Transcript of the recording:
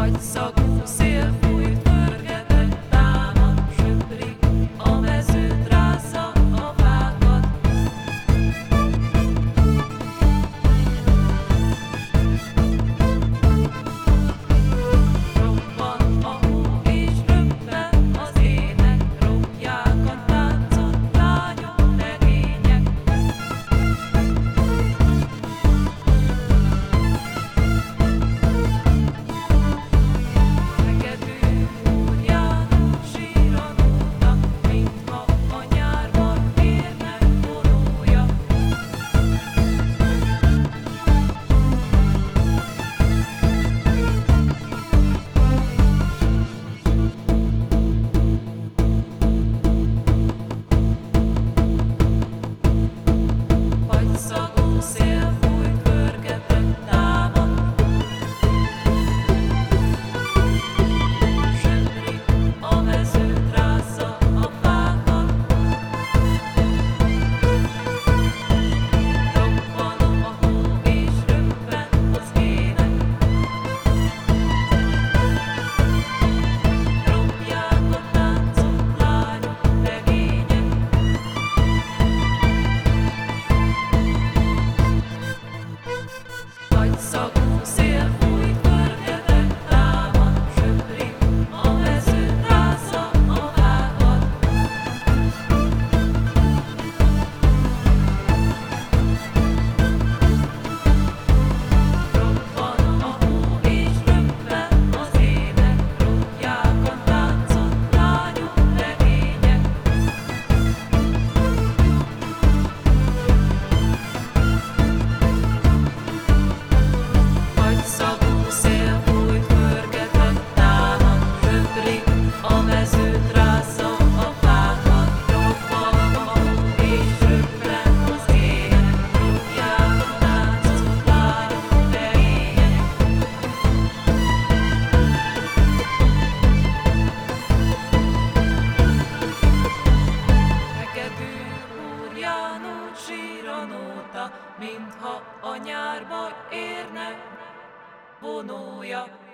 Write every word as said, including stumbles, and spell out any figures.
Agyszagú szél fújt, pörgetett, támad, söpri, a mezőt rázza a fákat. Robban a hó és röppen az ének, robják a táncot lányok, legények. Hegedű Úr János síron óta, mintha a nyárban érne vonója. Agyszagú szél fújt, pörgetett, támad, söpri, a mezőt rázza a fákat. Robban a hó és röppen az ének, robják a táncot lányok, legények. Agyszagú szél fújt, pörgetett, támad, söpri, a mezőt rázza a fákat. Robban a hó és röppen az ének, robják a táncot lányok, legények. Agyszagú szél fújt, pörgetett, támad, söpri, a mezőt rázza a fákat. Robban a hó és röppen az ének, robják a táncot lányok, legények. Hegedű Úr János síron óta, mintha a nyárba érne vonója.